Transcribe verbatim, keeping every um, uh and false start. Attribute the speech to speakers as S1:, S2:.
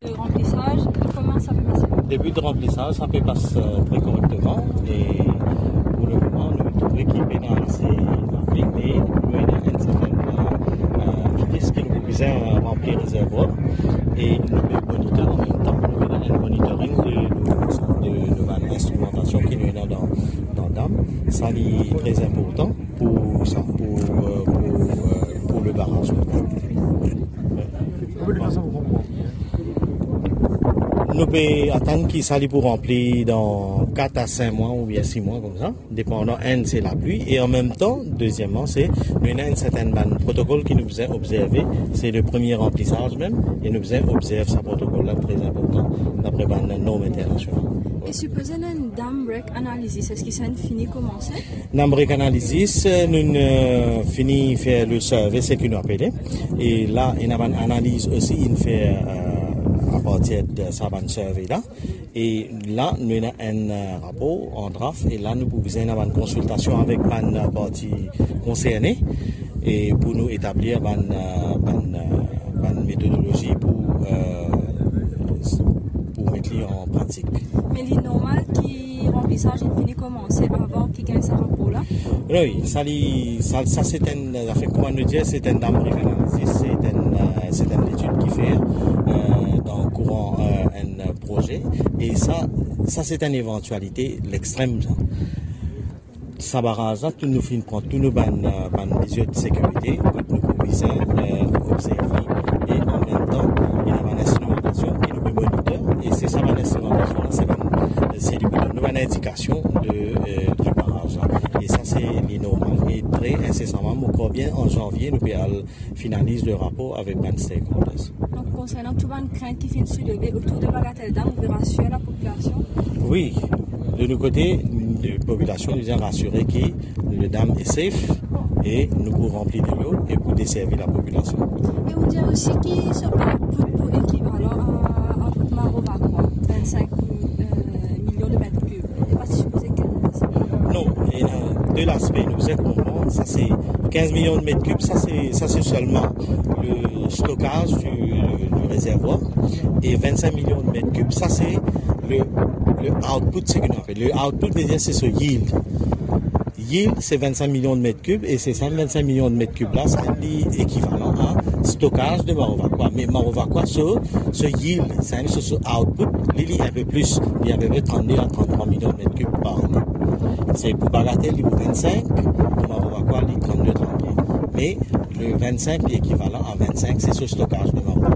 S1: Le remplissage, comment ça peut passer?
S2: Début de remplissage, ça peut passer très correctement et pour le moment, nous trouvons équipés dans assez rempli, mais nous avons une certaine euh, vitesse qui nous besoin remplir le réservoir et nous avons moniteur en même temps. Nous avons un monitoring de, de, de, de l'instrumentation qui nous est dans, dans le dame. Ça est très important pour ça, pour, pour, pour, pour le barrage. Nous pouvons attendre qu'il s'allie pour remplir dans quatre à cinq mois ou bien six mois comme ça, dépendant, un c'est la pluie et en même temps, deuxièmement, c'est nous avons un certain protocole qui nous faisait observer, c'est le premier remplissage même, et nous faisait observer ce protocole-là très important d'après les normes internationales.
S1: Et supposez une dam break analysis, est-ce que ça a fini commencer?
S2: Dam break analysis, nous avons fini faire le survey, c'est qu'il nous appelait, et là, il y a une analyse aussi, il fait euh, à partir de sa survey là. Et là, nous avons un euh, rapport en draft et là, nous pouvons avoir une consultation avec la partie concernée et pour nous établir une, une, une méthodologie pour, euh, pour mettre en pratique.
S1: Mais il est normal que le remplissage est fini commencer avant qu'il gagne ce rapport-là?
S2: Oui, ça, ça, ça c'est un, fait, comment nous dire, c'est un dam analysis, c'est un, c'est une étude qui fait euh, dans le courant euh, un projet et ça, ça c'est une éventualité, l'extrême. Ça, ça barrage là, tout nous finit prendre tous nos bonnes mesures de sécurité, nous pouvons euh, observer et en même temps, il y a une instrumentation qui nous moniteur et c'est ça, l'instrumentation là, c'est une indication de, euh, du barrage là. Et ça, c'est les normal. Et très incessamment, encore bien en janvier, nous pouvons finaliser le rapport avec les stakeholders.
S1: Donc, concernant tout les craintes qui viennent soulever autour de Bagatelle Dam, vous pouvez rassurer la population?
S2: Oui, de notre côté, la population nous a rassuré que le dam est safe et nous pouvons remplir de l'eau et pour desservir la population.
S1: Et vous dire aussi qu'il se output pour équivalent à output Marovaquois, vingt-cinq millions de mètres cubes. Je ne sais pas si je posais quinze.
S2: Non, et euh, de l'aspect, nous êtes comprendre, ça c'est quinze millions de mètres cubes, ça c'est, ça c'est seulement le stockage du, du réservoir et vingt-cinq millions de mètres cubes, ça c'est le, le output, c'est qu'on appelle. Le output, c'est ce yield. Yield, c'est vingt-cinq millions de mètres cubes et ces vingt-cinq millions de mètres cubes là, ça est équivalent à stockage de Marovaquois. Mais Marovaquois, ce, ce yield, c'est ce output, il y a un peu plus, il y a à peu près trente-deux à trente-trois millions de mètres cubes par an. C'est pour Bagatelle, il vaut vingt-cinq, pour Marovaquois, il est trente-deux à trente-trois. Mais le vingt-cinq est équivalent à vingt-cinq, c'est ce stockage de Marovaquois.